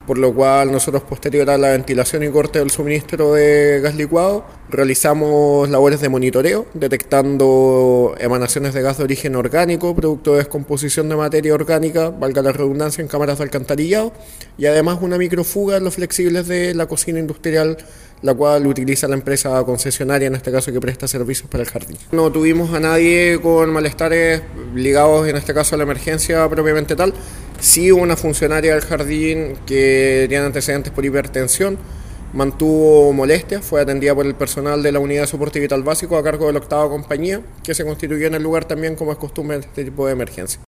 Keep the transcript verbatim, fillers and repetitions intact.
por lo cual nosotros, posterior a la ventilación y corte del suministro de gas licuado, realizamos labores de monitoreo, detectando emanaciones de gas de origen orgánico, producto de descomposición de materia orgánica, valga la redundancia, en cámaras de alcantarillado, y además una microfuga en los flexibles de la cocina industrial, la cual utiliza la empresa concesionaria, en este caso, que presta servicios para el jardín. No tuvimos a nadie con malestares ligados, en este caso, a la emergencia propiamente tal. Sí, una funcionaria del jardín que tiene antecedentes por hipertensión mantuvo molestias, fue atendida por el personal de la unidad de soporte vital básico a cargo de la octava compañía, que se constituyó en el lugar también, como es costumbre en este tipo de emergencia.